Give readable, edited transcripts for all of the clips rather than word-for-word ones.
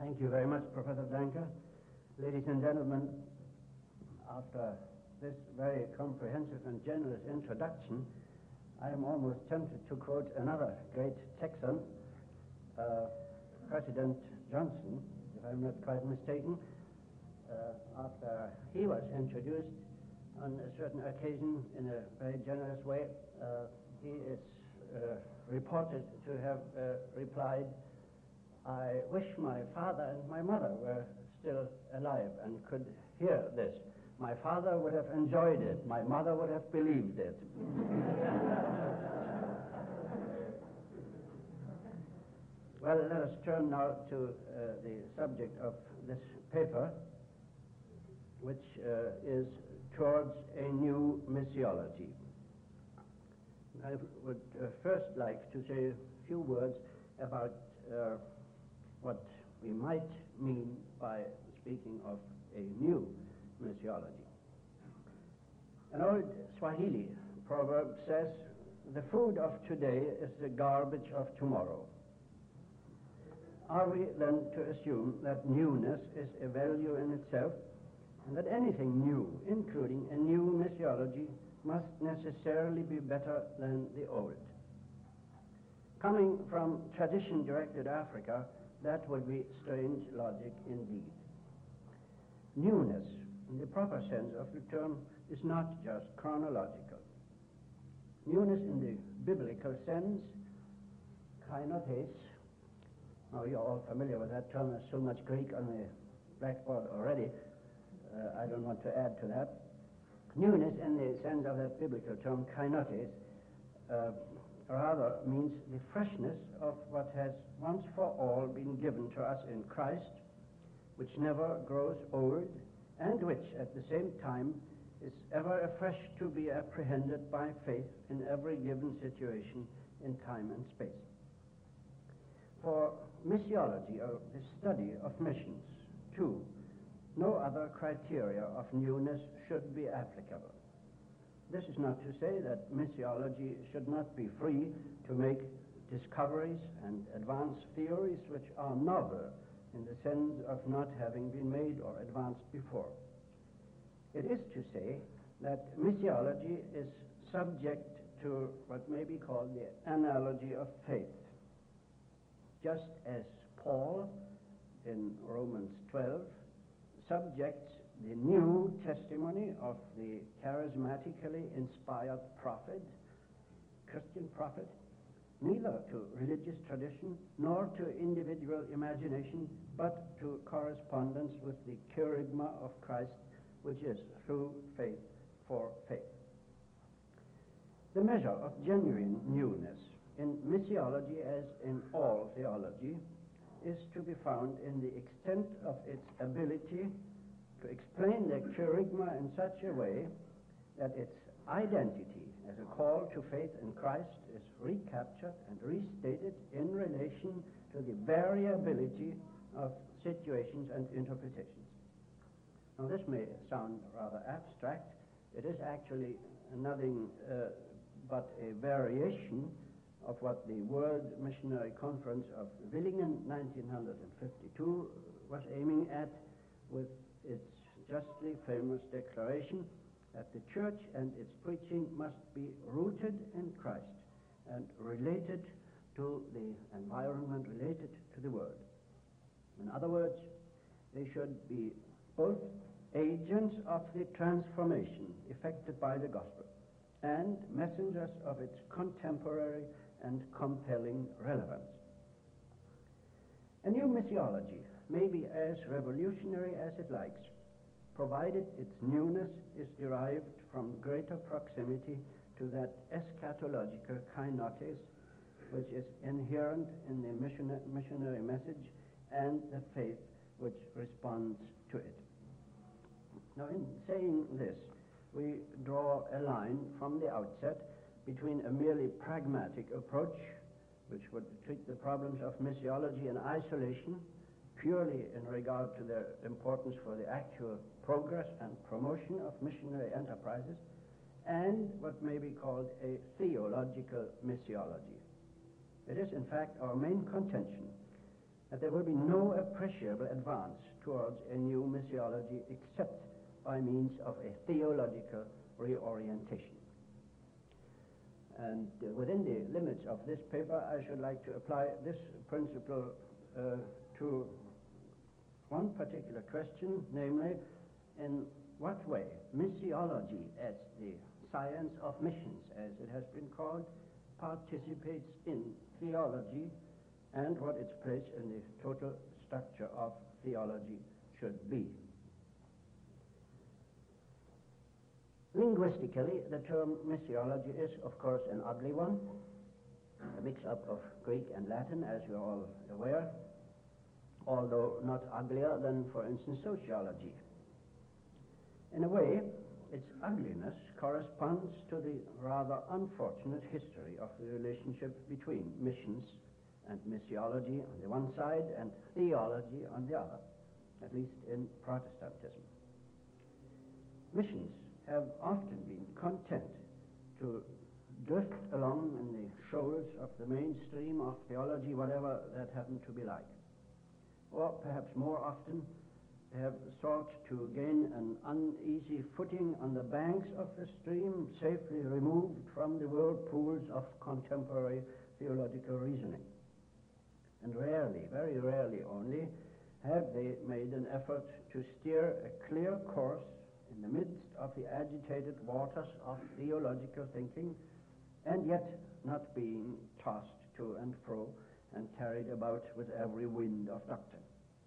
Thank you very much, Professor Danker. Ladies and gentlemen, after this very comprehensive and generous introduction, I am almost tempted to quote another great Texan, President Johnson, if I'm not quite mistaken. After he was introduced on a certain occasion in a very generous way, he is reported to have replied, "I wish my father and my mother were still alive and could hear this. My father would have enjoyed it. My mother would have believed it." Well, let us turn now to the subject of this paper, which is Towards a New Missiology. I would first like to say a few words about what we might mean by speaking of a new missiology. An old Swahili proverb says, "The food of today is the garbage of tomorrow." Are we then to assume that newness is a value in itself, and that anything new, including a new missiology, must necessarily be better than the old? Coming from tradition-directed Africa, that would be strange logic indeed. Newness, in the proper sense of the term, is not just chronological. Newness in the biblical sense, kainotes. Now, you're all familiar with that term. There's so much Greek on the blackboard already. I don't want to add to that. Newness in the sense of that biblical term, kainotes, rather means the freshness of what has once for all been given to us in Christ, which never grows old, and which at the same time is ever afresh to be apprehended by faith in every given situation in time and space. For missiology, or the study of missions, too, no other criteria of newness should be applicable. This is not to say that missiology should not be free to make discoveries and advance theories which are novel in the sense of not having been made or advanced before. It is to say that missiology is subject to what may be called the analogy of faith. Just as Paul in Romans 12 subjects the new testimony of the charismatically inspired prophet, Christian prophet, neither to religious tradition nor to individual imagination, but to correspondence with the kerygma of Christ, which is through faith for faith. The measure of genuine newness in missiology, as in all theology, is to be found in the extent of its ability to explain the kerygma in such a way that its identity as a call to faith in Christ is recaptured and restated in relation to the variability of situations and interpretations. Now, this may sound rather abstract. It is actually nothing but a variation of what the World Missionary Conference of Villingen 1952 was aiming at, with its justly famous declaration that the church and its preaching must be rooted in Christ and related to the environment, related to the world. In other words, they should be both agents of the transformation effected by the gospel and messengers of its contemporary and compelling relevance. A new missiology may be as revolutionary as it likes, provided its newness is derived from greater proximity to that eschatological kainotes which is inherent in the missionary message and the faith which responds to it. Now, in saying this, we draw a line from the outset between a merely pragmatic approach, which would treat the problems of missiology in isolation, purely in regard to their importance for the actual progress and promotion of missionary enterprises, and what may be called a theological missiology. It is, in fact, our main contention that there will be no appreciable advance towards a new missiology except by means of a theological reorientation. And within the limits of this paper, I should like to apply this principle to one particular question, namely, in what way missiology, as the science of missions, as it has been called, participates in theology, and what its place in the total structure of theology should be. Linguistically, the term missiology is, of course, an ugly one, a mix-up of Greek and Latin, as you're all aware, although not uglier than, for instance, sociology. In a way, its ugliness corresponds to the rather unfortunate history of the relationship between missions and missiology on the one side and theology on the other, at least in Protestantism. Missions have often been content to drift along in the shoals of the mainstream of theology, whatever that happened to be like. Or perhaps more often, they have sought to gain an uneasy footing on the banks of the stream, safely removed from the whirlpools of contemporary theological reasoning. And rarely, very rarely only, have they made an effort to steer a clear course in the midst of the agitated waters of theological thinking, and yet not being tossed to and fro and carried about with every wind of doctrine.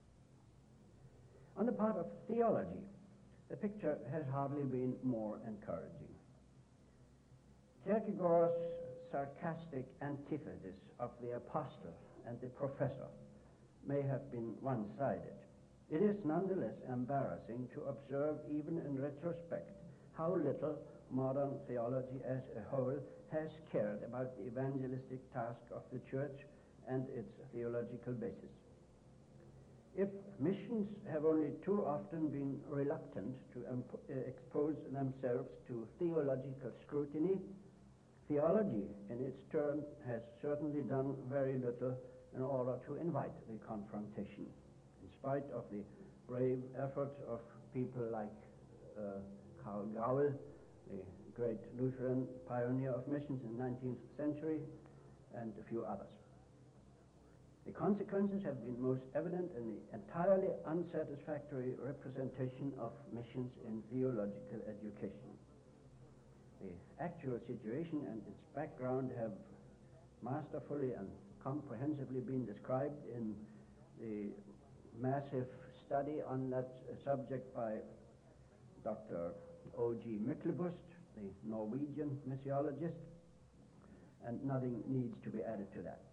On the part of theology, the picture has hardly been more encouraging. Kierkegaard's sarcastic antithesis of the apostle and the professor may have been one-sided. It is nonetheless embarrassing to observe, even in retrospect, how little modern theology as a whole has cared about the evangelistic task of the church and its theological basis. If missions have only too often been reluctant to expose themselves to theological scrutiny, theology, in its turn, has certainly done very little in order to invite the confrontation, in spite of the brave efforts of people like Karl Graul, the great Lutheran pioneer of missions in the 19th century, and a few others. The consequences have been most evident in the entirely unsatisfactory representation of missions in theological education. The actual situation and its background have masterfully and comprehensively been described in the massive study on that subject by Dr. O.G. Myklebust, the Norwegian missiologist, and nothing needs to be added to that.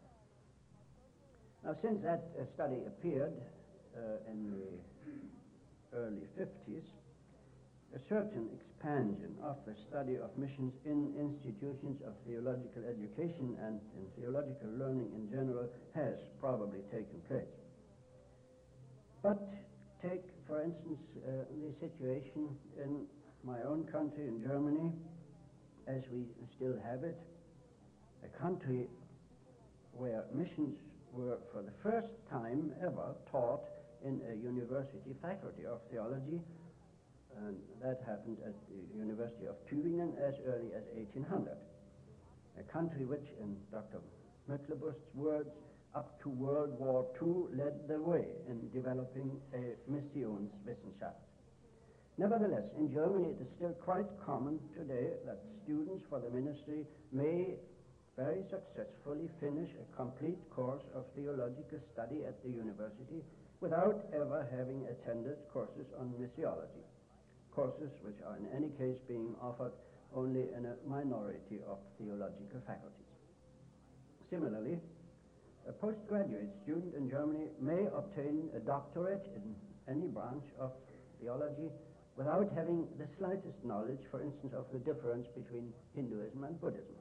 Now, since that study appeared in the early 50s, a certain expansion of the study of missions in institutions of theological education and in theological learning in general has probably taken place. But take, for instance, the situation in my own country, in Germany, as we still have it, a country where missions were for the first time ever taught in a university faculty of theology, and that happened at the University of Tübingen as early as 1800. A country which, in Dr. Myklebust's words, up to World War II led the way in developing a Missionswissenschaft. Nevertheless, in Germany it is still quite common today that students for the ministry may very successfully finish a complete course of theological study at the university without ever having attended courses on missiology, courses which are in any case being offered only in a minority of theological faculties. Similarly, a postgraduate student in Germany may obtain a doctorate in any branch of theology without having the slightest knowledge, for instance, of the difference between Hinduism and Buddhism.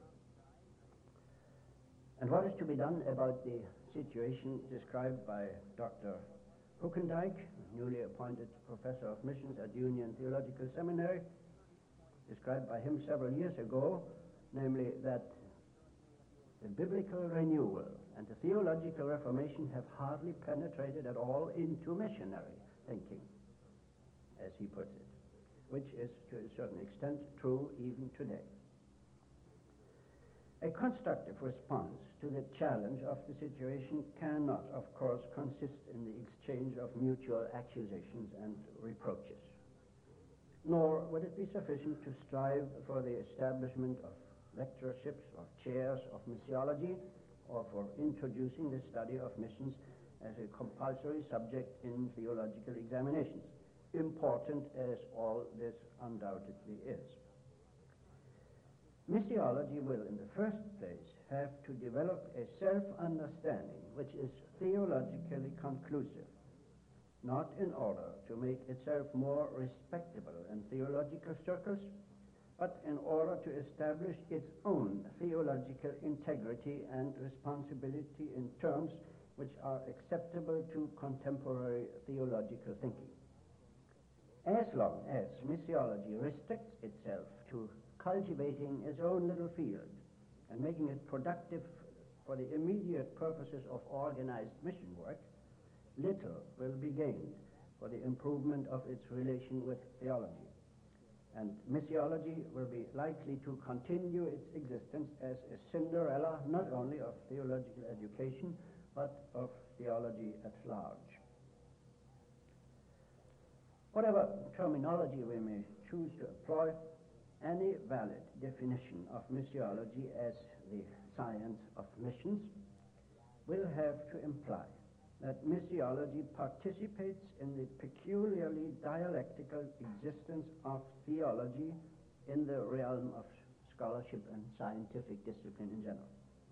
And what is to be done about the situation described by Dr. Huckendijk, newly appointed professor of missions at Union Theological Seminary, described by him several years ago, namely that the biblical renewal and the theological Reformation have hardly penetrated at all into missionary thinking, as he puts it, which is to a certain extent true even today. A constructive response to the challenge of the situation cannot, of course, consist in the exchange of mutual accusations and reproaches. Nor would it be sufficient to strive for the establishment of lectureships or chairs of missiology, or for introducing the study of missions as a compulsory subject in theological examinations, important as all this undoubtedly is. Missiology will, in the first place, have to develop a self-understanding which is theologically conclusive, not in order to make itself more respectable in theological circles, but in order to establish its own theological integrity and responsibility in terms which are acceptable to contemporary theological thinking. As long as missiology restricts itself to cultivating its own little field and making it productive for the immediate purposes of organized mission work, little will be gained for the improvement of its relation with theology. And missiology will be likely to continue its existence as a Cinderella not only of theological education, but of theology at large. Whatever terminology we may choose to employ, any valid definition of missiology as the science of missions will have to imply that missiology participates in the peculiarly dialectical existence of theology in the realm of scholarship and scientific discipline in general.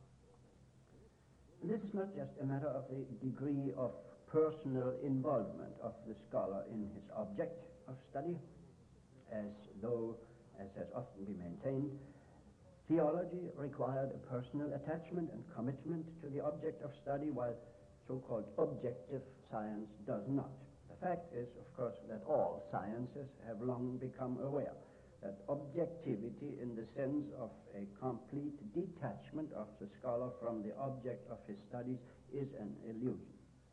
And this is not just a matter of the degree of personal involvement of the scholar in his object of study, as though, as has often been maintained, theology required a personal attachment and commitment to the object of study, while so-called objective science does not. The fact is, of course, that all sciences have long become aware that objectivity in the sense of a complete detachment of the scholar from the object of his studies is an illusion.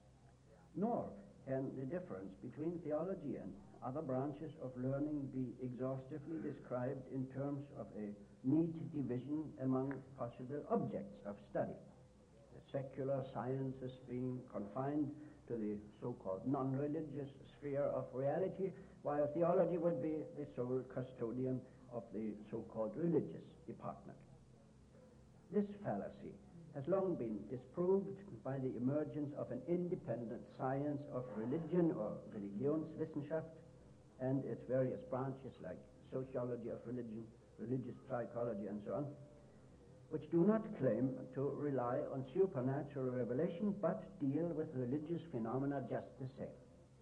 Nor can the difference between theology and other branches of learning be exhaustively described in terms of a neat division among possible objects of study, the secular sciences being confined to the so-called non-religious sphere of reality, while theology would be the sole custodian of the so-called religious department. This fallacy has long been disproved by the emergence of an independent science of religion, or Religionswissenschaft, and its various branches like sociology of religion, religious psychology, and so on, which do not claim to rely on supernatural revelation, but deal with religious phenomena just the same.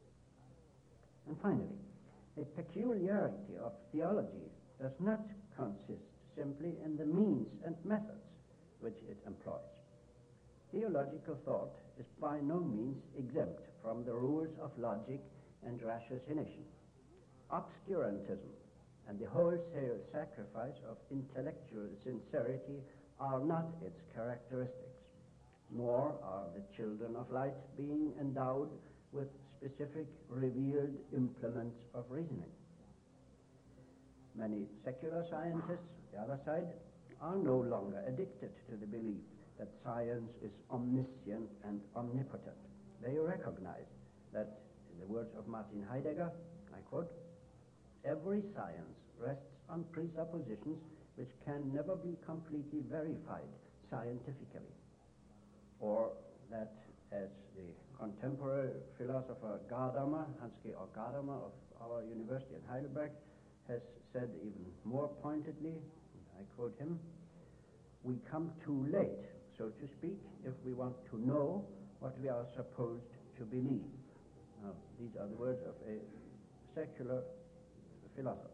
And finally, a peculiarity of theology does not consist simply in the means and methods which it employs. Theological thought is by no means exempt from the rules of logic and ratiocination. Obscurantism and the wholesale sacrifice of intellectual sincerity are not its characteristics, nor are the children of light being endowed with specific revealed implements of reasoning. Many secular scientists, on the other side, are no longer addicted to the belief that science is omniscient and omnipotent. They recognize that, in the words of Martin Heidegger, I quote, "Every science rests on presuppositions which can never be completely verified scientifically," or that, as the contemporary philosopher Gadamer, Hans-Georg Gadamer of our university in Heidelberg, has said even more pointedly, and I quote him, "We come too late, so to speak, if we want to know what we are supposed to believe." Now, these are the words of a secular philosopher.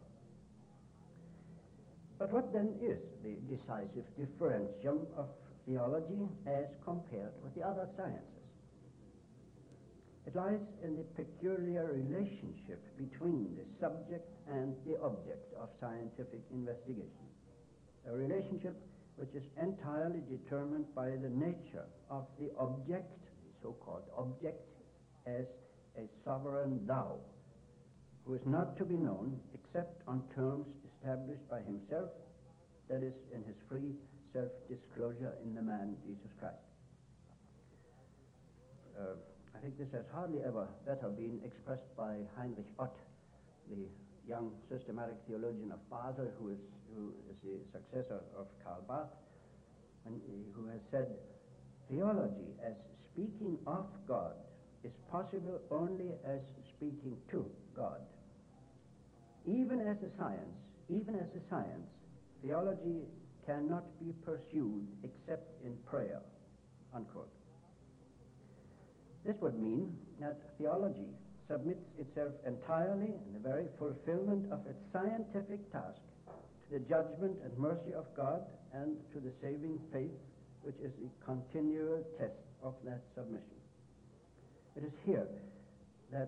But what then is the decisive differentium of theology as compared with the other sciences? It lies in the peculiar relationship between the subject and the object of scientific investigation, a relationship which is entirely determined by the nature of the object, the so-called object, as a sovereign thou, who is not to be known except on terms established by himself, that is, in his free self-disclosure in the man Jesus Christ. I think this has hardly ever better been expressed by Heinrich Ott, the young systematic theologian of Basel, who is the successor of Karl Barth, and who has said, theology as speaking of God is possible only as speaking to God. Even as a science, theology cannot be pursued except in prayer, unquote. This would mean that theology submits itself entirely in the very fulfillment of its scientific task to the judgment and mercy of God and to the saving faith, which is the continual test of that submission. It is here that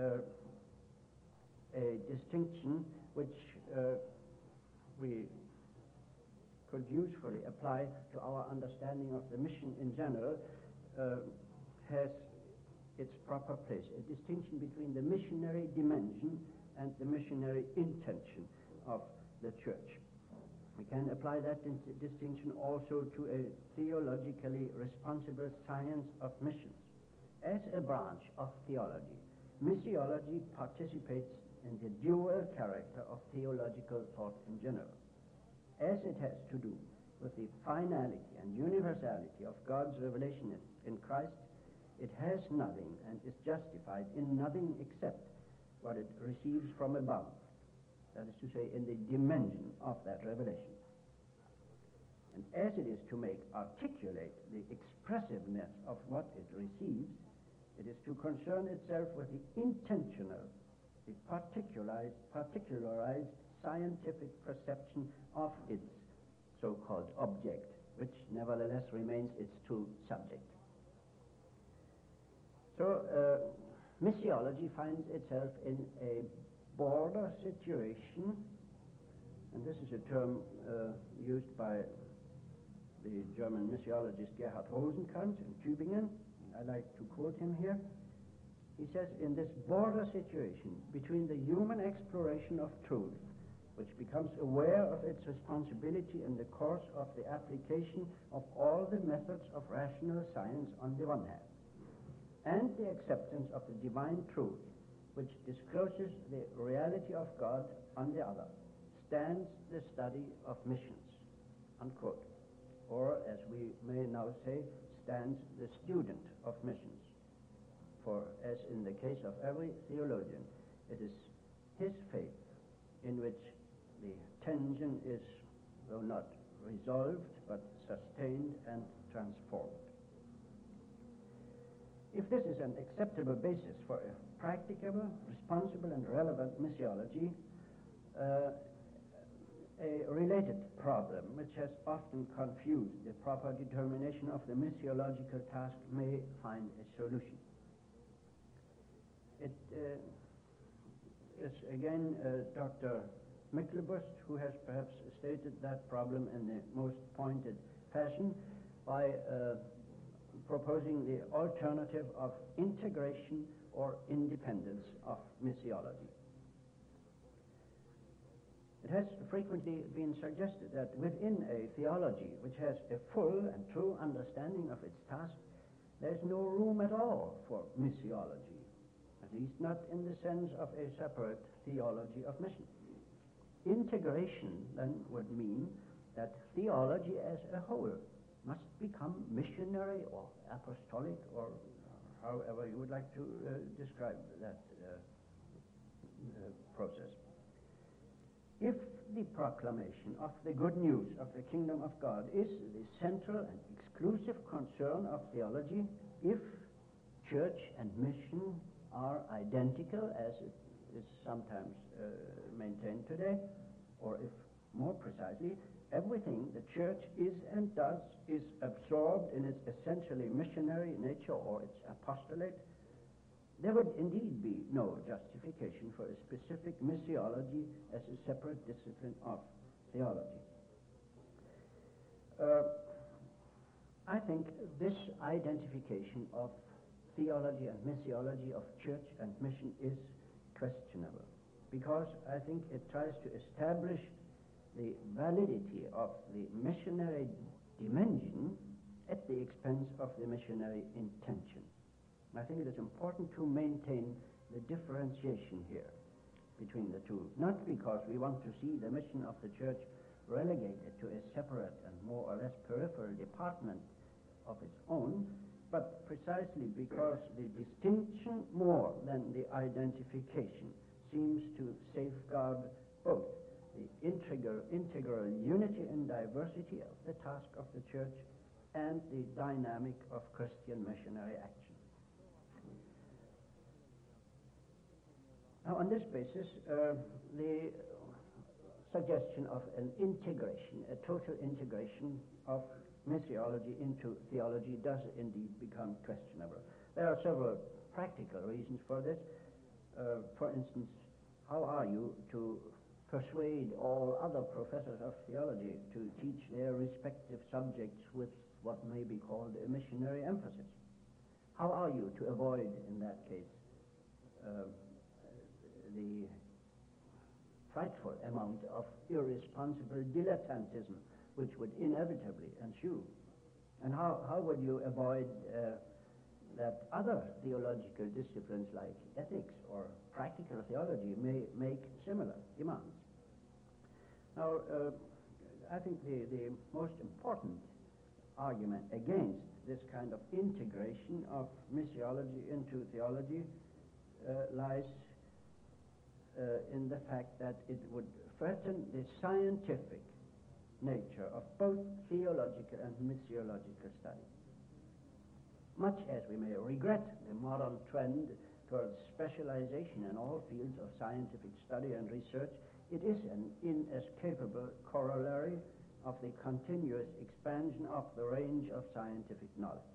a distinction which we could usefully apply to our understanding of the mission in general has its proper place, a distinction between the missionary dimension and the missionary intention of the church. We can apply that distinction also to a theologically responsible science of missions. As a branch of theology, missiology participates in the dual character of theological thought in general. As it has to do with the finality and universality of God's revelation in Christ, it has nothing and is justified in nothing except what it receives from above, that is to say, in the dimension of that revelation. And as it is to make articulate the expressiveness of what it receives, it is to concern itself with the intentional, the particularized scientific perception of its so-called object, which nevertheless remains its true subject. So missiology finds itself in a border situation, and this is a term used by the German missiologist Gerhard Rosenkranz in Tübingen. I like to quote him here. He says, in this border situation between the human exploration of truth, which becomes aware of its responsibility in the course of the application of all the methods of rational science on the one hand, and the acceptance of the divine truth, which discloses the reality of God on the other, stands the study of missions, unquote. Or, as we may now say, stands the student of missions. For, as in the case of every theologian, it is his faith in which the tension is, though not resolved, but sustained and transformed. If this is an acceptable basis for a practicable, responsible, and relevant missiology, a related problem, which has often confused the proper determination of the missiological task, may find a solution. It is again Dr. Myklebust who has perhaps stated that problem in the most pointed fashion by proposing the alternative of integration or independence of missiology. It has frequently been suggested that within a theology which has a full and true understanding of its task, there is no room at all for missiology, at least not in the sense of a separate theology of mission. Integration then would mean that theology as a whole must become missionary or apostolic, or however you would like to describe that process. If the proclamation of the good news of the kingdom of God is the central and exclusive concern of theology, if church and mission are identical, as it is sometimes maintained today, or if more precisely, everything the church is and does is absorbed in its essentially missionary nature or its apostolate, there would indeed be no justification for a specific missiology as a separate discipline of theology. Uh, I think this identification of theology and missiology, of church and mission, is questionable, because I think it tries to establish the validity of the missionary dimension at the expense of the missionary intention. I think it is important to maintain the differentiation here between the two, not because we want to see the mission of the church relegated to a separate and more or less peripheral department of its own, but precisely because the distinction more than the identification seems to safeguard both the integral unity and diversity of the task of the church and the dynamic of Christian missionary action. Now, on this basis, the suggestion of an integration, a total integration of missiology into theology does indeed become questionable. There are several practical reasons for this. For instance, how are you to persuade all other professors of theology to teach their respective subjects with what may be called a missionary emphasis? How are you to avoid, in that case, the frightful amount of irresponsible dilettantism which would inevitably ensue? And how would you avoid that other theological disciplines like ethics or practical theology may make similar demands? Now, I think the most important argument against this kind of integration of missiology into theology lies in the fact that it would threaten the scientific nature of both theological and missiological study. Much as we may regret the modern trend towards specialization in all fields of scientific study and research, it is an inescapable corollary of the continuous expansion of the range of scientific knowledge.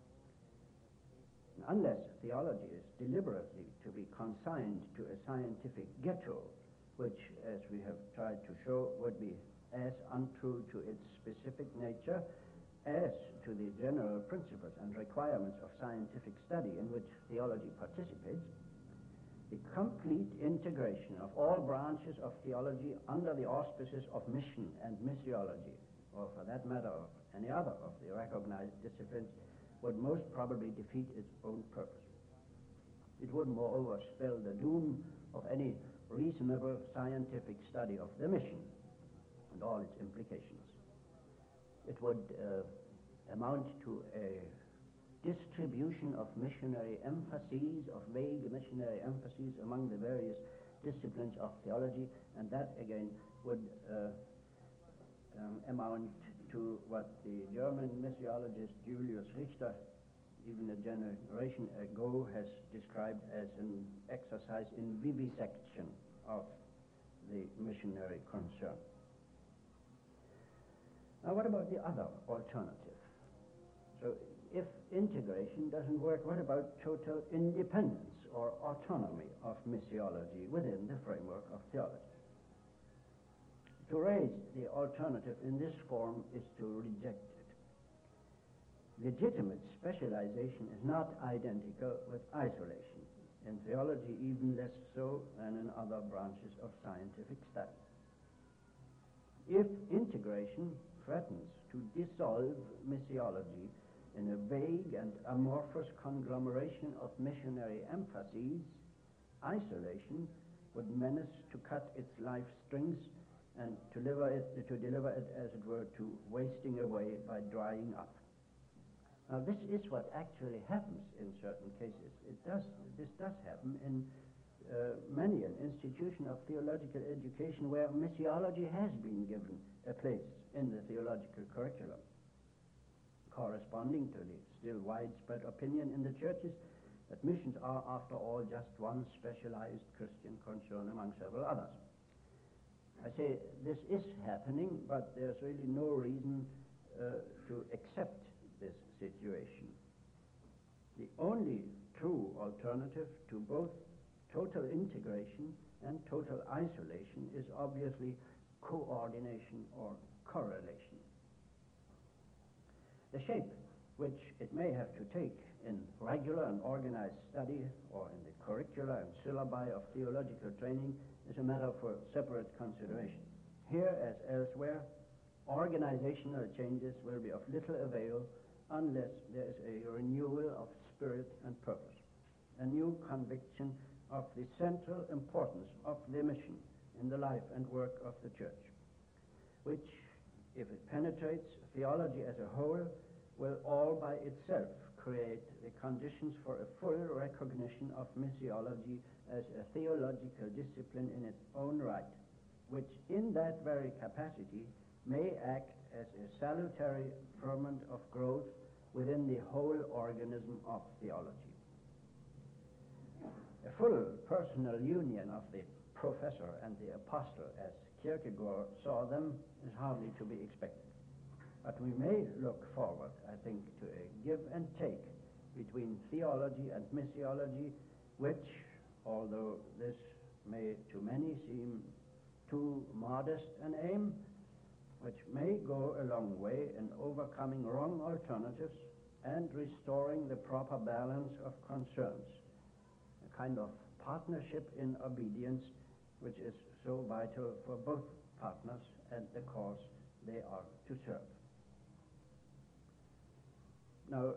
Unless theology is deliberately to be consigned to a scientific ghetto, which, as we have tried to show, would be as untrue to its specific nature as to the general principles and requirements of scientific study in which theology participates, the complete integration of all branches of theology under the auspices of mission and missiology, or for that matter of any other of the recognized disciplines, would most probably defeat its own purpose. It would moreover spell the doom of any reasonable scientific study of the mission and all its implications. It would amount to a distribution of missionary emphases, of vague missionary emphases among the various disciplines of theology, and that again would amount to what the German missiologist Julius Richter, even a generation ago, has described as an exercise in vivisection of the missionary concern. Now, what about the other alternative? So, if integration doesn't work, what about total independence or autonomy of missiology within the framework of theology? To raise the alternative in this form is to reject it. Legitimate specialization is not identical with isolation. In theology, even less so than in other branches of scientific study. If integration threatens to dissolve missiology in a vague and amorphous conglomeration of missionary emphases, isolation would menace to cut its life strings and to deliver it, as it were, to wasting away by drying up. Now, this is what actually happens in certain cases. This does happen in many an institution of theological education where missiology has been given a place in the theological curriculum, corresponding to the still widespread opinion in the churches that missions are, after all, just one specialized Christian concern among several others. I say this is happening, but there's really no reason to accept this situation. The only true alternative to both total integration and total isolation is obviously coordination or correlation. The shape which it may have to take in regular and organized study or in the curricula and syllabi of theological training is a matter for separate consideration. Here, as elsewhere, organizational changes will be of little avail unless there is a renewal of spirit and purpose, a new conviction of the central importance of the mission in the life and work of the church, which, if it penetrates theology as a whole, will all by itself create the conditions for a full recognition of missiology as a theological discipline in its own right, which in that very capacity may act as a salutary ferment of growth within the whole organism of theology. A full personal union of the professor and the apostle, as Kierkegaard saw them, is hardly to be expected. But we may look forward, I think, to a give and take between theology and missiology, which, although this may to many seem too modest an aim, which may go a long way in overcoming wrong alternatives and restoring the proper balance of concerns, a kind of partnership in obedience which is so vital for both partners and the cause they are to serve. Now,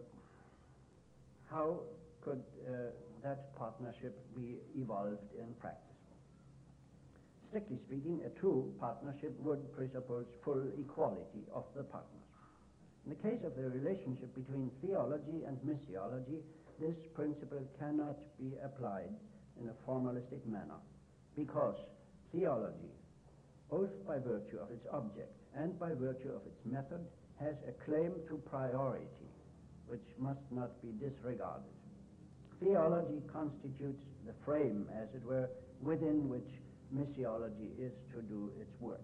how could that partnership be evolved in practice? Strictly speaking, a true partnership would presuppose full equality of the partners. In the case of the relationship between theology and missiology, this principle cannot be applied in a formalistic manner, because theology, both by virtue of its object and by virtue of its method, has a claim to priority, which must not be disregarded. Theology constitutes the frame, as it were, within which missiology is to do its work.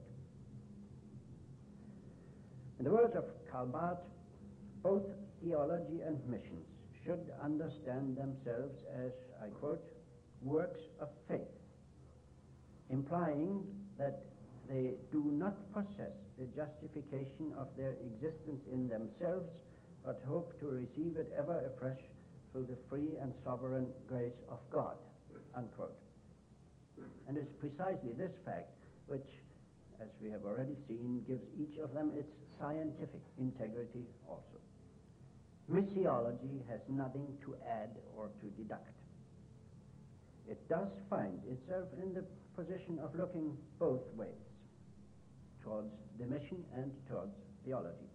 In the words of Karl Barth, both theology and missions should understand themselves as, I quote, works of faith, implying that they do not possess the justification of their existence in themselves, but hope to receive it ever afresh through the free and sovereign grace of God, unquote. And it's precisely this fact which, as we have already seen, gives each of them its scientific integrity also. Missiology has nothing to add or to deduct. It does find itself in the position of looking both ways, towards the mission and towards theology.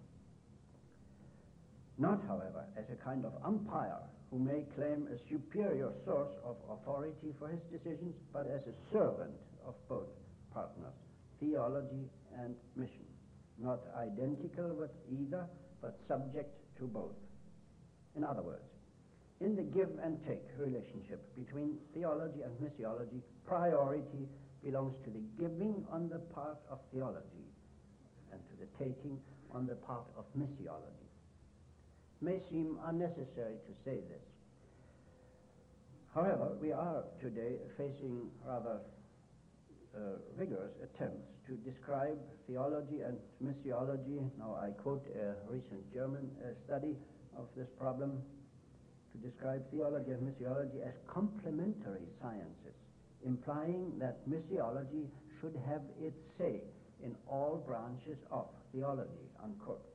Not, however, as a kind of umpire who may claim a superior source of authority for his decisions, but as a servant of both partners, theology and mission, not identical with either, but subject to both. In other words, in the give and take relationship between theology and missiology, priority belongs to the giving on the part of theology and to the taking on the part of missiology. It may seem unnecessary to say this. However, we are today facing rather vigorous attempts to describe theology and missiology. Now, I quote a recent German study of this problem, to describe theology and missiology as complementary sciences, implying that missiology should have its say in all branches of theology, unquote.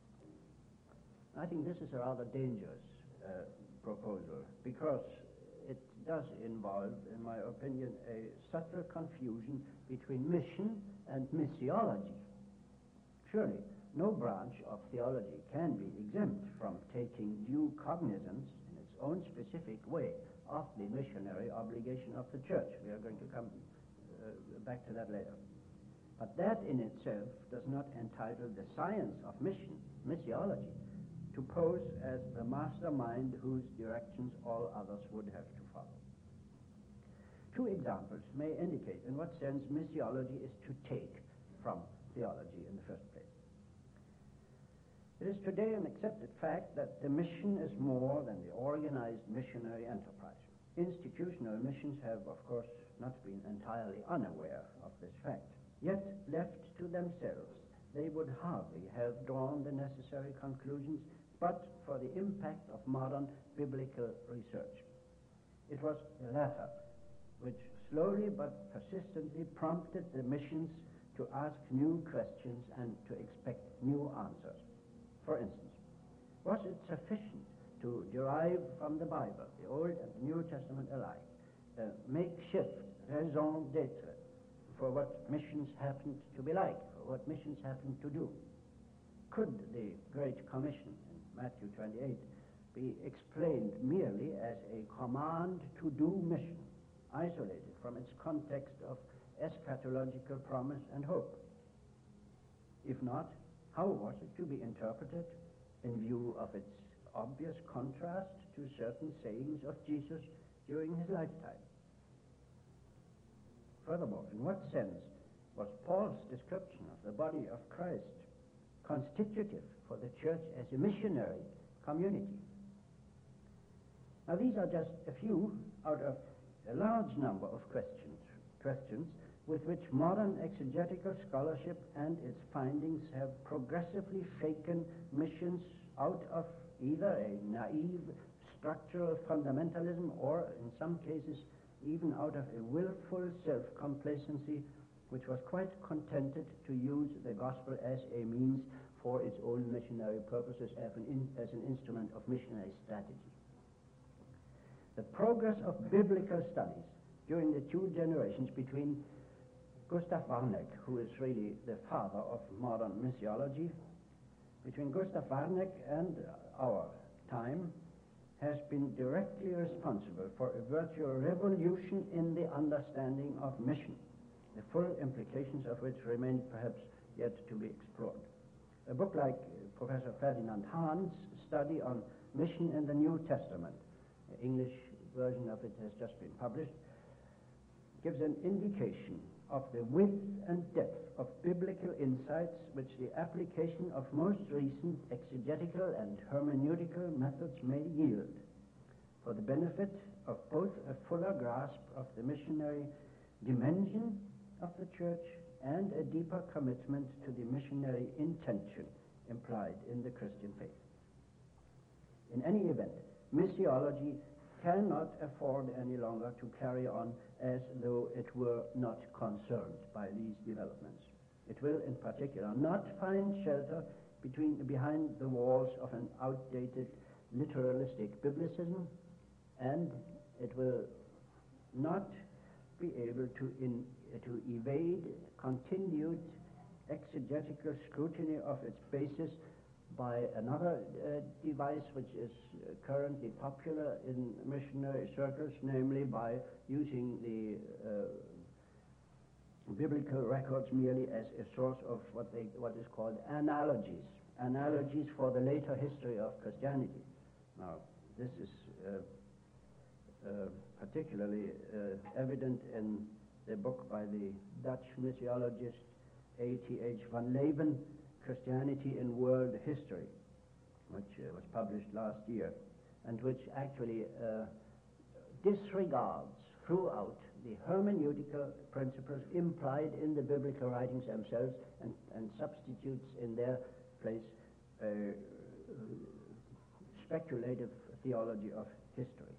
I think this is a rather dangerous proposal, because it does involve, in my opinion, a subtle confusion between mission and missiology. Surely, no branch of theology can be exempt from taking due cognizance in its own specific way of the missionary obligation of the church. We are going to come back to that later. But that in itself does not entitle the science of mission, missiology, to pose as the mastermind whose directions all others would have to follow. Two examples may indicate in what sense missiology is to take from theology in the first place. It is today an accepted fact that the mission is more than the organized missionary enterprise. Institutional missions have, of course, not been entirely unaware of this fact. Yet, left to themselves, they would hardly have drawn the necessary conclusions but for the impact of modern biblical research. It was the latter which slowly but persistently prompted the missions to ask new questions and to expect new answers. For instance, was it sufficient to derive from the Bible, the Old and the New Testament alike, a makeshift raison d'etre for what missions happened to be like, for what missions happened to do? Could the Great Commission in Matthew 28 be explained merely as a command to do mission, isolated from its context of eschatological promise and hope? If not, how was it to be interpreted in view of its obvious contrast to certain sayings of Jesus during his lifetime? Furthermore, in what sense was Paul's description of the body of Christ constitutive for the church as a missionary community? Now, these are just a few out of a large number of questions with which modern exegetical scholarship and its findings have progressively shaken missions out of either a naive structural fundamentalism or, in some cases, even out of a willful self-complacency which was quite contented to use the gospel as a means for its own missionary purposes, as an instrument of missionary strategy. The progress of biblical studies during the two generations between Gustav Warneck, who is really the father of modern missiology, between Gustav Warneck and our time, has been directly responsible for a virtual revolution in the understanding of mission, the full implications of which remain perhaps yet to be explored. A book like Professor Ferdinand Hahn's study on mission in the New Testament, the English version of it has just been published, gives an indication of the width and depth of biblical insights which the application of most recent exegetical and hermeneutical methods may yield, for the benefit of both a fuller grasp of the missionary dimension of the church and a deeper commitment to the missionary intention implied in the Christian faith. In any event, missiology cannot afford any longer to carry on as though it were not concerned by these developments. It will, in particular, not find shelter behind the walls of an outdated literalistic biblicism, and it will not be able to evade continued exegetical scrutiny of its basis by another device which is currently popular in missionary circles, namely by using the biblical records merely as a source of what is called analogies for the later history of Christianity. Now, this is particularly evident in the book by the Dutch missiologist A.T.H. van Leeuwen, Christianity in World History, which was published last year, and which actually disregards throughout the hermeneutical principles implied in the biblical writings themselves and substitutes in their place speculative theology of history.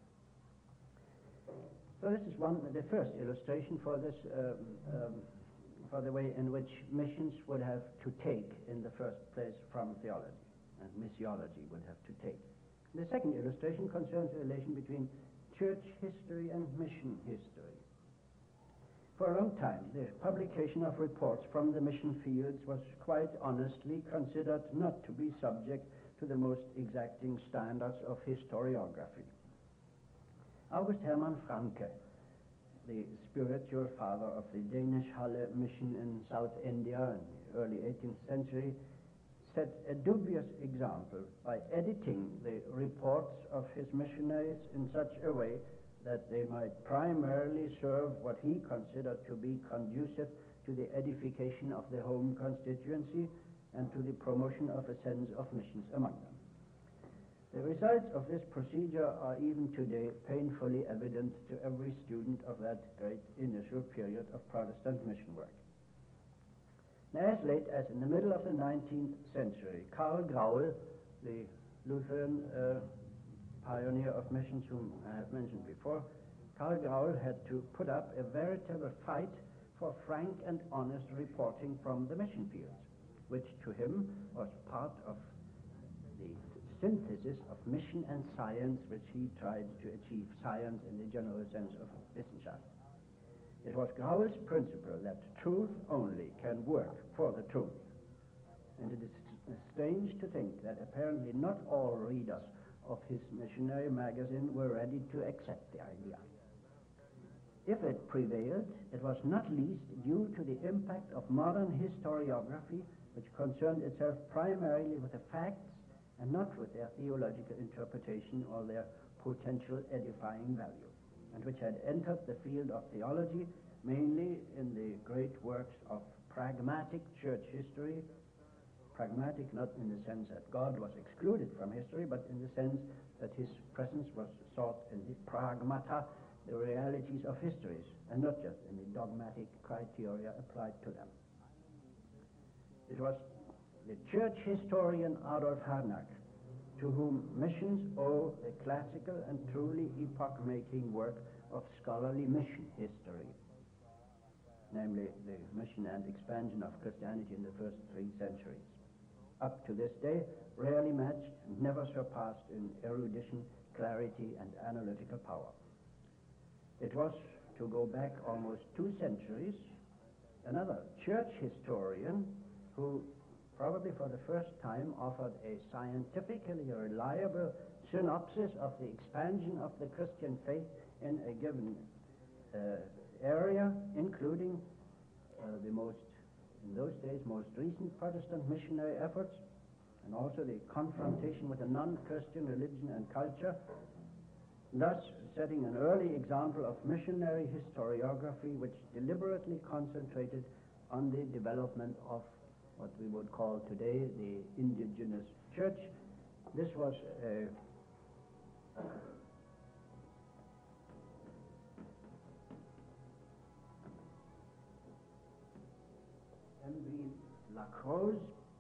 So this is the first illustration for this, for the way in which missions would have to take in the first place from theology, and missiology would have to take. The second illustration concerns the relation between church history and mission history. For a long time, the publication of reports from the mission fields was quite honestly considered not to be subject to the most exacting standards of historiography. August Hermann Francke, the spiritual father of the Danish Halle mission in South India in the early 18th century, set a dubious example by editing the reports of his missionaries in such a way that they might primarily serve what he considered to be conducive to the edification of the home constituency and to the promotion of a sense of missions among them. The results of this procedure are even today painfully evident to every student of that great initial period of Protestant mission work. As late as in the middle of the 19th century, Karl Graul, the Lutheran pioneer of missions whom I have mentioned before, Karl Graul had to put up a veritable fight for frank and honest reporting from the mission fields, which to him was part of the synthesis of mission and science, which he tried to achieve, science in the general sense of Wissenschaft. It was Graul's principle that truth only can work for the truth. And it is strange to think that apparently not all readers of his missionary magazine were ready to accept the idea. If it prevailed, it was not least due to the impact of modern historiography, which concerned itself primarily with the facts and not with their theological interpretation or their potential edifying value, and which had entered the field of theology mainly in the great works of pragmatic church history. Pragmatic not in the sense that God was excluded from history, but in the sense that his presence was sought in the pragmata, the realities of histories, and not just in the dogmatic criteria applied to them. It was the church historian Adolf Harnack to whom missions owe the classical and truly epoch-making work of scholarly mission history, namely the mission and expansion of Christianity in the first 3 centuries. Up to this day, rarely matched and never surpassed in erudition, clarity, and analytical power. It was, to go back almost 2 centuries, another church historian who probably for the first time offered a scientifically reliable synopsis of the expansion of the Christian faith in a given area, including the most, in those days, most recent Protestant missionary efforts, and also the confrontation with a non-Christian religion and culture, thus setting an early example of missionary historiography which deliberately concentrated on the development of what we would call today the indigenous church. This was M.V. Lacroze,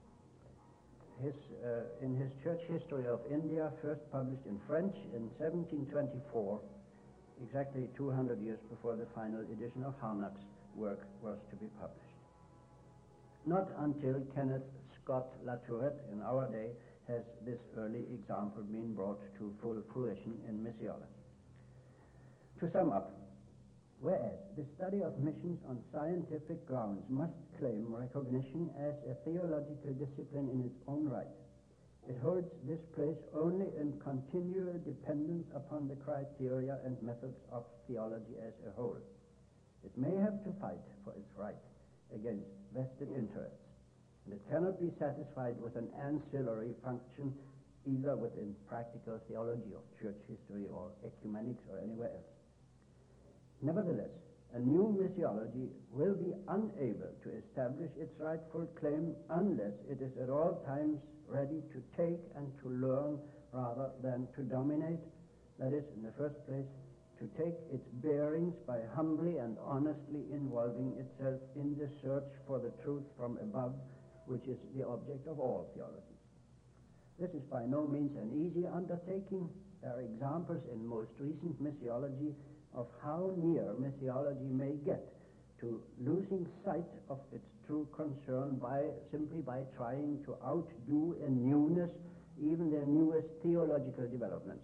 in his Church History of India, first published in French in 1724, exactly 200 years before the final edition of Harnack's work was to be published. Not until Kenneth Scott Latourette in our day has this early example been brought to full fruition in missiology. To sum up, whereas the study of missions on scientific grounds must claim recognition as a theological discipline in its own right, it holds this place only in continual dependence upon the criteria and methods of theology as a whole. It may have to fight for its right against vested interests, and it cannot be satisfied with an ancillary function either within practical theology of church history or ecumenics or anywhere else. Nevertheless, a new missiology will be unable to establish its rightful claim unless it is at all times ready to take and to learn rather than to dominate, that is, in the first place, to take its bearings by humbly and honestly involving itself in the search for the truth from above, which is the object of all theology. This is by no means an easy undertaking. There are examples in most recent missiology of how near missiology may get to losing sight of its true concern simply by trying to outdo in newness even the newest theological developments.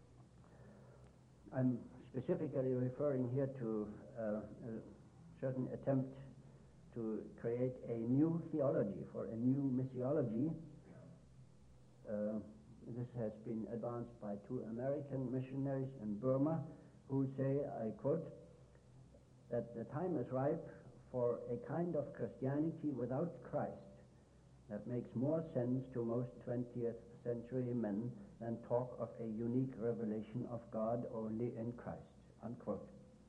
I'm specifically referring here to a certain attempt to create a new theology for a new missiology. This has been advanced by 2 American missionaries in Burma who say, I quote, that the time is ripe for a kind of Christianity without Christ that makes more sense to most 20th century men than talk of a unique revelation of God only in Christ, unquote.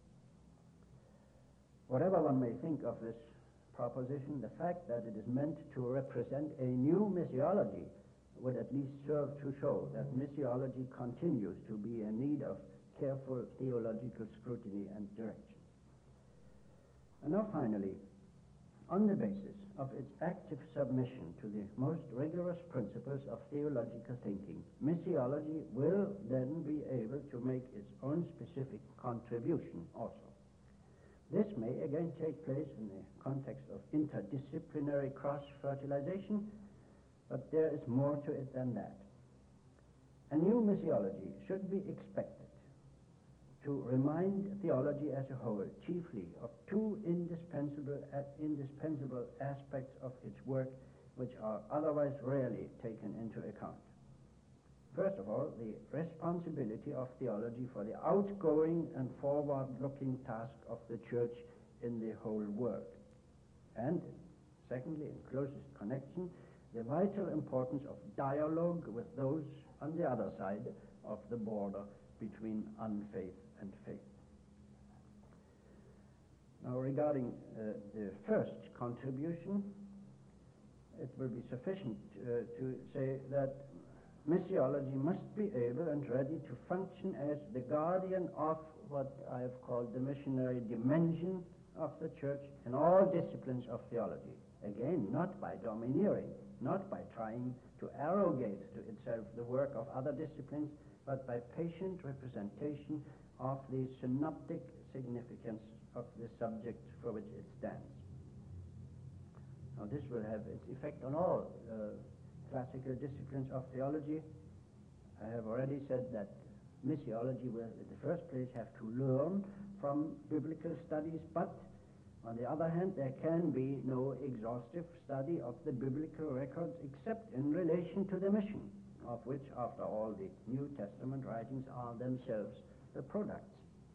Whatever one may think of this proposition, the fact that it is meant to represent a new missiology would at least serve to show that missiology continues to be in need of careful theological scrutiny and direction. And now finally, on the basis of its active submission to the most rigorous principles of theological thinking, missiology will then be able to make its own specific contribution also. This may again take place in the context of interdisciplinary cross-fertilization, but there is more to it than that. A new missiology should be expected to remind theology as a whole chiefly of two indispensable aspects of its work which are otherwise rarely taken into account. First of all, the responsibility of theology for the outgoing and forward-looking task of the church in the whole world. And secondly, in closest connection, the vital importance of dialogue with those on the other side of the border between unfaith and faith. Now, regarding the first contribution, it will be sufficient to say that missiology must be able and ready to function as the guardian of what I have called the missionary dimension of the church in all disciplines of theology. Again, not by domineering, not by trying to arrogate to itself the work of other disciplines, but by patient representation of the synoptic significance of the subject for which it stands. Now, this will have its effect on all classical disciplines of theology. I have already said that missiology will, in the first place, have to learn from biblical studies, but on the other hand, there can be no exhaustive study of the biblical records except in relation to the mission, of which, after all, the New Testament writings are themselves the products.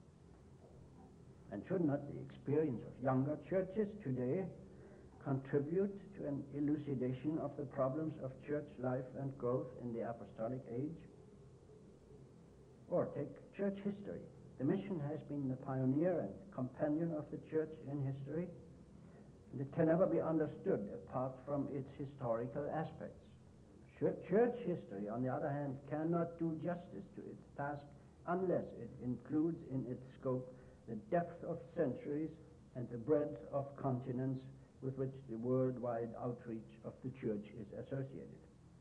And should not the experience of younger churches today contribute to an elucidation of the problems of church life and growth in the apostolic age? Or take church history. The mission has been the pioneer and companion of the church in history, and it can never be understood apart from its historical aspects. Church history, on the other hand, cannot do justice to its task unless it includes in its scope the depth of centuries and the breadth of continents with which the worldwide outreach of the church is associated.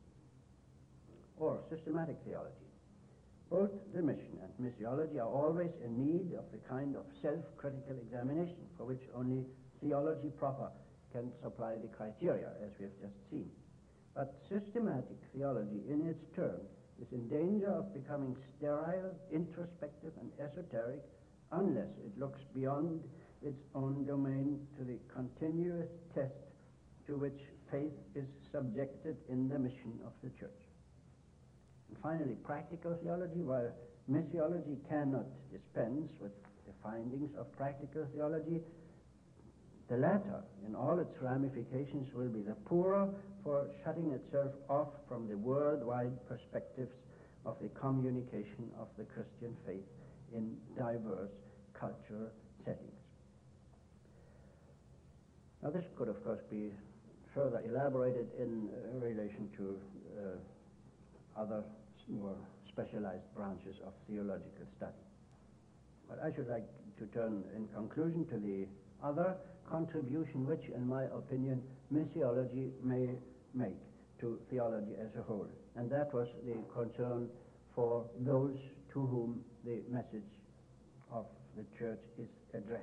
Or systematic theology. Both the mission and missiology are always in need of the kind of self-critical examination for which only theology proper can supply the criteria, as we have just seen. But systematic theology in its turn is in danger of becoming sterile, introspective, and esoteric unless it looks beyond its own domain to the continuous test to which faith is subjected in the mission of the church. And finally, practical theology, while missiology cannot dispense with the findings of practical theology, the latter, in all its ramifications, will be the poorer for shutting itself off from the worldwide perspectives of the communication of the Christian faith in diverse cultural settings. Now, this could, of course, be further elaborated in relation to other more specialized branches of theological study. But I should like to turn, in conclusion, to the other contribution which, in my opinion, missiology may make to theology as a whole, and that was the concern for those to whom the message of the church is addressed.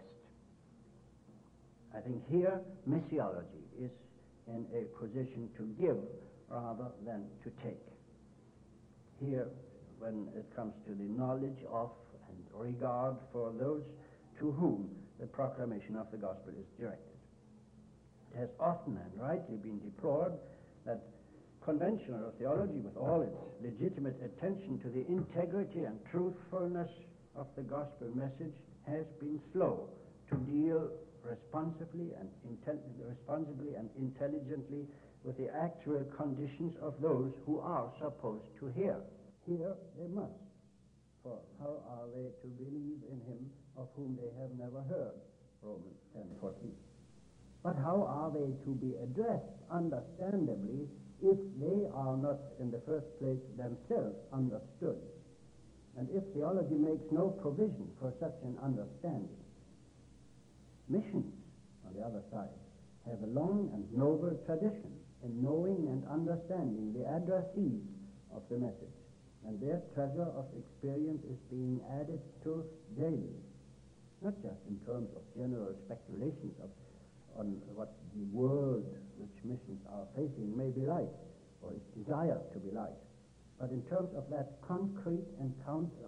I think here missiology is in a position to give rather than to take. Here, when it comes to the knowledge of and regard for those to whom the proclamation of the gospel is directed. It has often and rightly been deplored that conventional theology, with all its legitimate attention to the integrity and truthfulness of the gospel message, has been slow to deal responsibly and intelligently with the actual conditions of those who are supposed to hear. Hear they must, for how are they to believe in him of whom they have never heard? Romans 10:14. But how are they to be addressed understandably if they are not in the first place themselves understood, and if theology makes no provision for such an understanding? Missions, on the other side, have a long and noble tradition in knowing and understanding the addressees of the message, and their treasure of experience is being added to daily, not just in terms of general speculations on what the world which missions are facing may be like, or its desire to be like, but in terms of that concrete encounter,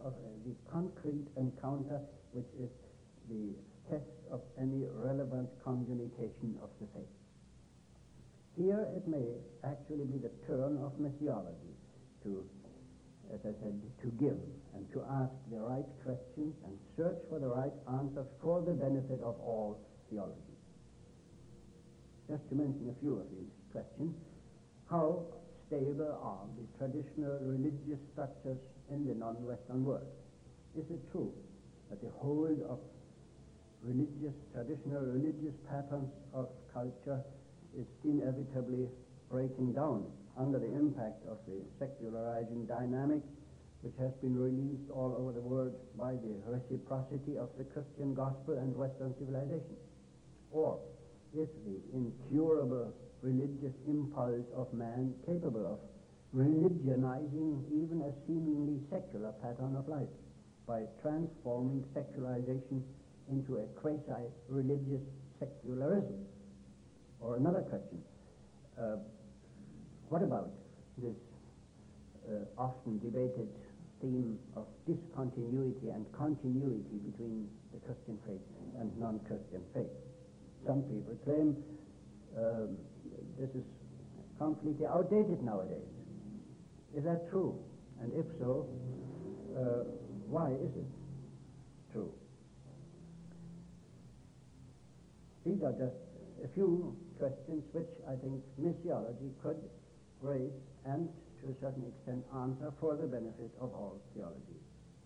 which is the test of any relevant communication of the faith. Here it may actually be the turn of missiology to, as I said, to give and to ask the right questions and search for the right answers for the benefit of all theology. Just to mention a few of these questions: how stable are the traditional religious structures in the non-Western world? Is it true that the hold of traditional religious patterns of culture is inevitably breaking down under the impact of the secularizing dynamic which has been released all over the world by the reciprocity of the Christian gospel and Western civilization? Or is the incurable religious impulse of man capable of religionizing even a seemingly secular pattern of life by transforming secularization into a quasi-religious secularism? Or another question, what about this often debated theme of discontinuity and continuity between the Christian faith and non-Christian faith? Some people claim this is completely outdated nowadays. Is that true? And if so, why is it true? These are just a few questions which I think missiology could raise and, to a certain extent, answer for the benefit of all theology.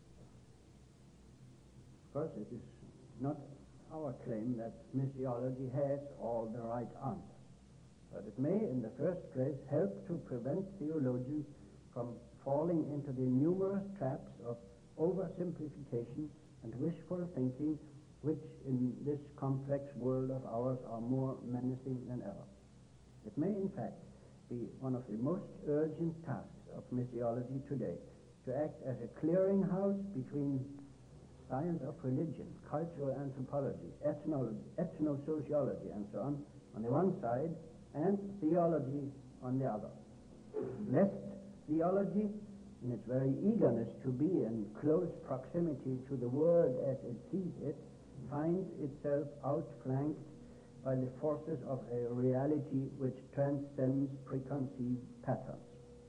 Of course, it is not our claim that missiology has all the right answers, but it may, in the first place, help to prevent theologians from falling into the numerous traps of oversimplification and wishful thinking, which in this complex world of ours are more menacing than ever. It may, in fact, be one of the most urgent tasks of missiology today to act as a clearinghouse between science of religion, cultural anthropology, ethnosociology, and so on the one side, and theology on the other, lest theology, in its very eagerness to be in close proximity to the world as it sees it, finds itself outflanked by the forces of a reality which transcends preconceived patterns.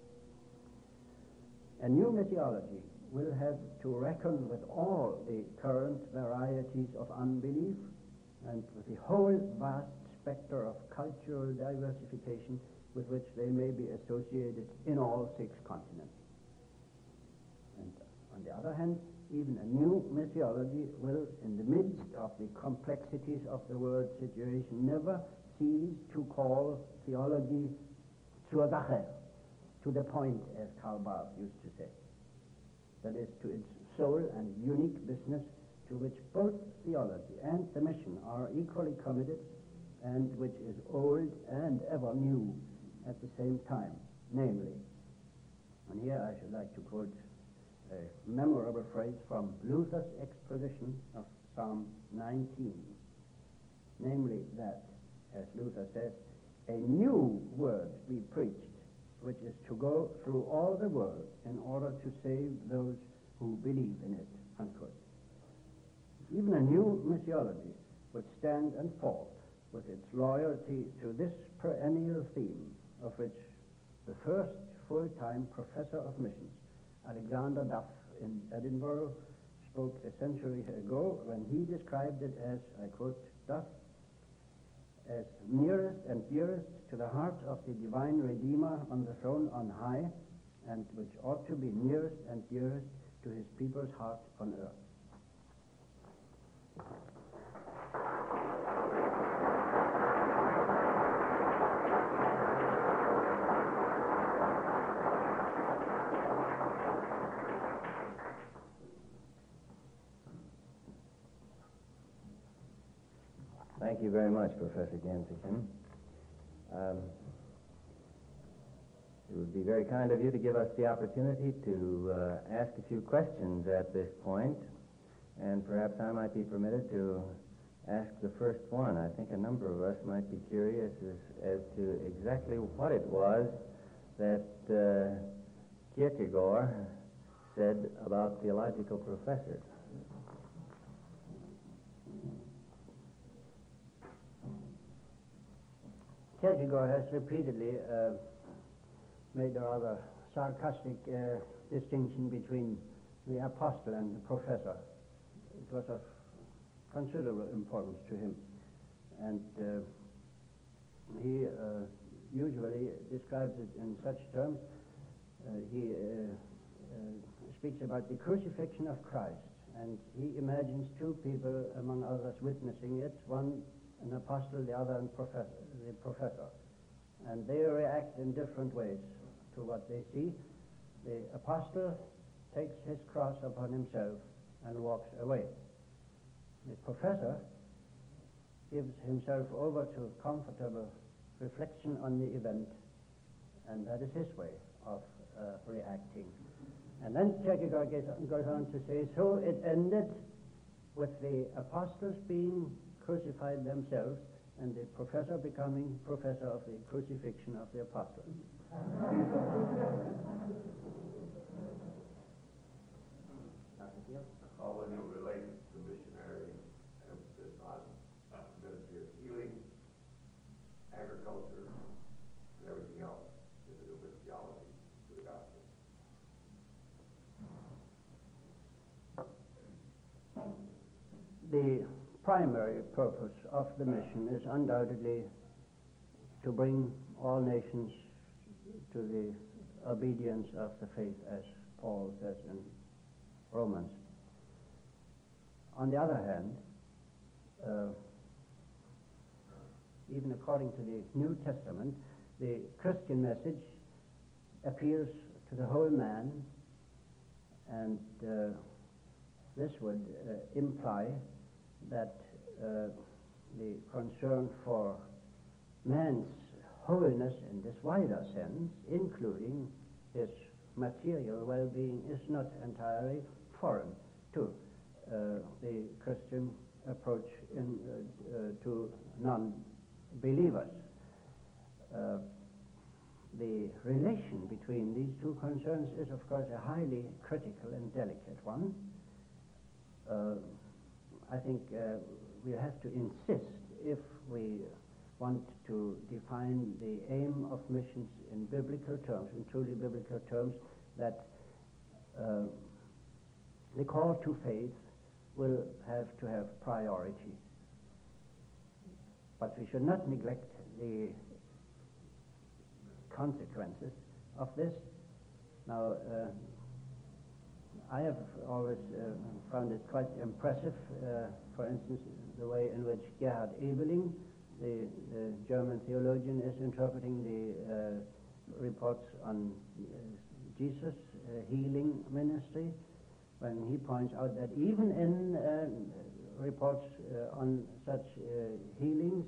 A new missiology will have to reckon with all the current varieties of unbelief and with the whole vast spectre of cultural diversification with which they may be associated in all 6 continents. And on the other hand, even a new missiology will, in the midst of the complexities of the world situation, never cease to call theology zur Sache, to the point, as Karl Barth used to say. That is, to its sole and unique business, to which both theology and the mission are equally committed, and which is old and ever new at the same time, namely, and here I should like to quote a memorable phrase from Luther's exposition of Psalm 19, namely that, as Luther says, a new word be preached, which is to go through all the world in order to save those who believe in it, unquote. Even a new missiology would stand and fall with its loyalty to this perennial theme, of which the first full-time professor of missions, Alexander Duff in Edinburgh, spoke a century ago when he described it as, I quote Duff, as nearest and dearest to the heart of the divine Redeemer on the throne on high, and which ought to be nearest and dearest to his people's heart on earth. Thank you very much, Professor Gensichen. It would be very kind of you to give us the opportunity to ask a few questions at this point, and perhaps I might be permitted to ask the first one. I think a number of us might be curious as to exactly what it was that Kierkegaard said about theological professors. Kierkegaard has repeatedly made a rather sarcastic distinction between the apostle and the professor. It was of considerable importance to him, and he usually describes it in such terms. He speaks about the crucifixion of Christ, and he imagines two people, among others, witnessing it, one an apostle, the other the professor. And they react in different ways to what they see. The apostle takes his cross upon himself and walks away. The professor gives himself over to comfortable reflection on the event, and that is his way of reacting. And then Kierkegaard goes on to say, so it ended with the apostles being crucified themselves and the professor becoming professor of the crucifixion of the apostles. How would you relate the missionary emphasis on ministry of healing, agriculture, and everything else in the new theology to the gospel? The primary purpose of the mission is undoubtedly to bring all nations to the obedience of the faith, as Paul says in Romans. On the other hand, even according to the New Testament, the Christian message appeals to the whole man, and this would imply that the concern for man's wholeness in this wider sense, including his material well-being, is not entirely foreign to the Christian approach to non-believers. The relation between these two concerns is, of course, a highly critical and delicate one. I think we have to insist, if we want to define the aim of missions in biblical terms, in truly biblical terms, that the call to faith will have to have priority. But we should not neglect the consequences of this. Now, I have always found it quite impressive, for instance, the way in which Gerhard Ebeling, the German theologian, is interpreting the reports on Jesus' healing ministry, when he points out that even in reports on such healings,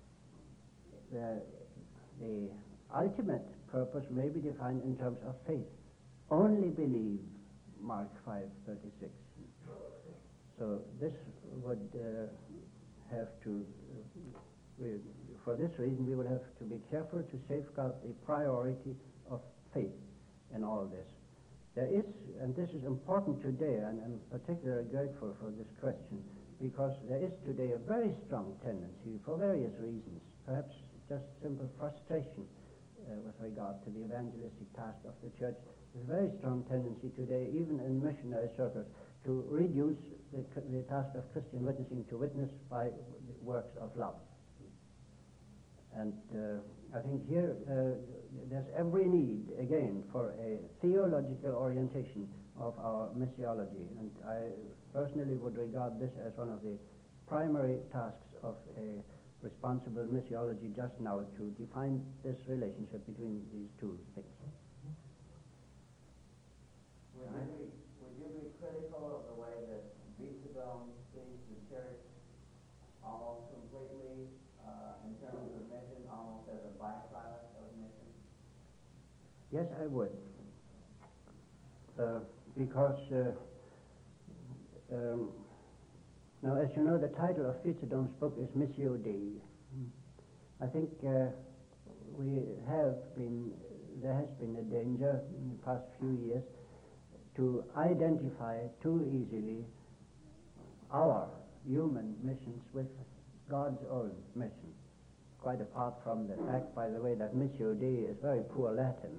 the ultimate purpose may be defined in terms of faith. Only believe, Mark 5:36. So this would have to, for this reason, we would have to be careful to safeguard the priority of faith in all this. There is, and this is important today, and I'm particularly grateful for this question, because there is today a very strong tendency, for various reasons, perhaps just simple frustration with regard to the evangelistic task of the church. There's a very strong tendency today, even in missionary circles, to reduce the task of Christian witnessing to witness by works of love. And I think here there's every need, again, for a theological orientation of our missiology. And I personally would regard this as one of the primary tasks of a responsible missiology just now, to define this relationship between these two things. Would you be critical of the way that Beethoven sees the church almost completely Yes, I would. Because, now, as you know, the title of Fitzgerald's book is Missio Dei. I think there has been a danger in the past few years to identify too easily our human missions with God's own mission, quite apart from the fact, by the way, that Missio Dei is very poor Latin.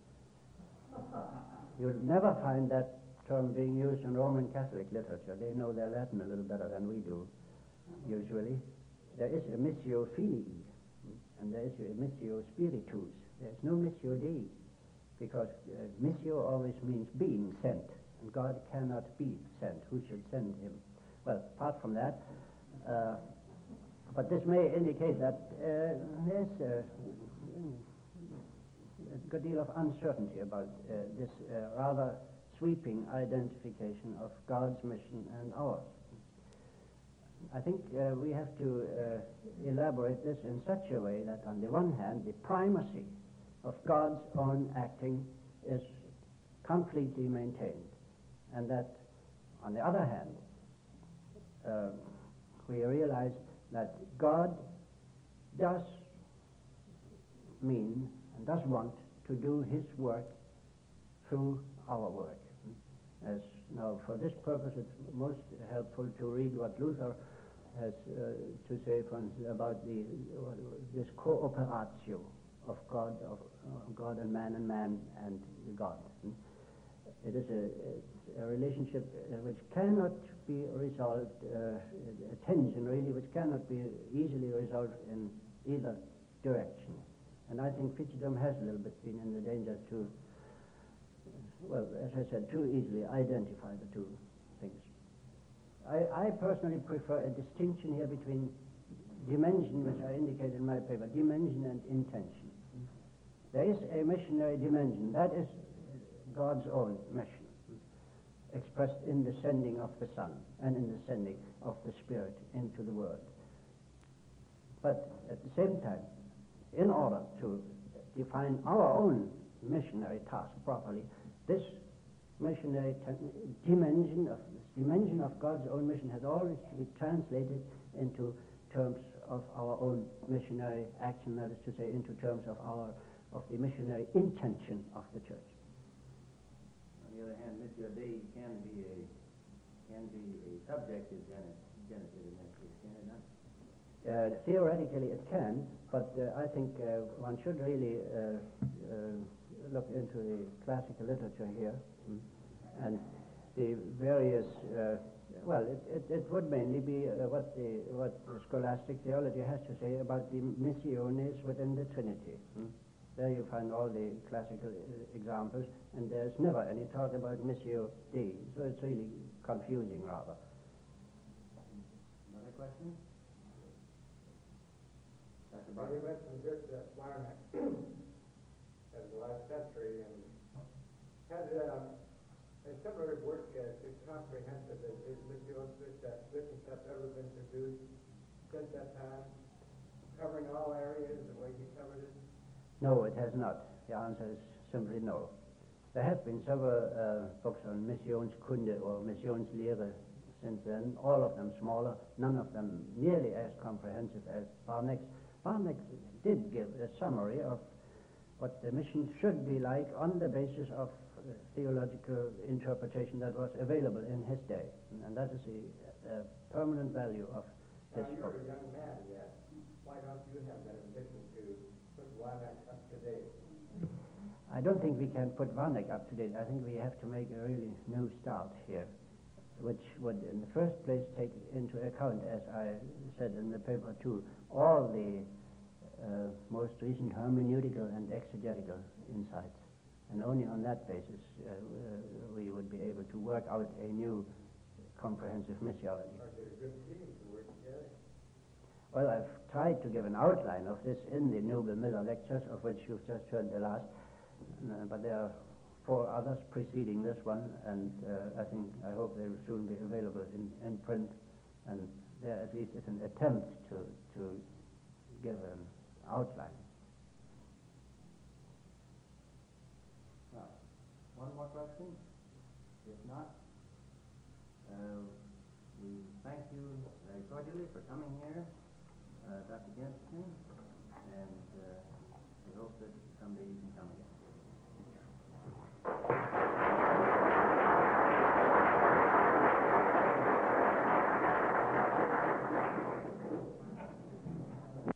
You'll never find that term being used in Roman Catholic literature. They know their Latin a little better than we do, usually. There is a Missio Filii, and there is a Missio Spiritus. There's no Missio Dei, because Missio always means being sent, and God cannot be sent. Who should send him? Well, apart from that, but this may indicate that there's a good deal of uncertainty about this rather sweeping identification of God's mission and ours. I think we have to elaborate this in such a way that, on the one hand, the primacy of God's own acting is completely maintained, and that, on the other hand, we realize that God does mean and does want to do his work through our work. As now, for this purpose, it's most helpful to read what Luther has to say about this cooperatio of God and man and God. It is a relationship which cannot be resolved, a tension really, which cannot be easily resolved in either direction. And I think Fitzgerald has a little bit been in the danger to, well, as I said, too easily identify the two things. I personally prefer a distinction here between dimension, which I indicated in my paper, dimension and intention. There is a missionary dimension. That is God's own mission, expressed in the sending of the Son and in the sending of the Spirit into the world. But at the same time, in order to define our own missionary task properly, this missionary dimension of God's own mission has always to be translated into terms of our own missionary action, that is to say, into terms of the missionary intention of the church. On the other hand, Missio Dei can be a subjective genitive in that case, can it not? Theoretically it can, but I think one should really look into the classical literature here, and the various, it would mainly be what the scholastic theology has to say about the missiones within the Trinity. There you find all the classical examples, and there's never any talk about Missio Dei, so it's really confusing rather. Another question? You mentioned just Larnac as the last century, and had a similar work as comprehensive as his mission steps ever been produced since that time, covering all areas the way he covered it? No, it has not. The answer is simply no. There have been several books on Missionskunde or Missionslehre since then, all of them smaller, none of them nearly as comprehensive as Larnac's. Larnac did give a summary of what the mission should be like on the basis of theological interpretation that was available in his day. And that is the permanent value of his book. You're a young man yet. Why don't you have that ambition to put Larnac up to date? I don't think we can put Larnac up to date. I think we have to make a really new start here, which would in the first place take into account, as I said in the paper too, all the most recent hermeneutical and exegetical insights. And only on that basis we would be able to work out a new comprehensive missiology. Are there good teams to work together? Well, I've tried to give an outline of this in the Newell Miller lectures, of which you've just heard the last, but there are 4 others preceding this one, and I hope they will soon be available in print, and there at least is an attempt to give an outline. one more question? If not, we thank you very cordially for coming here, Dr. Jensen, and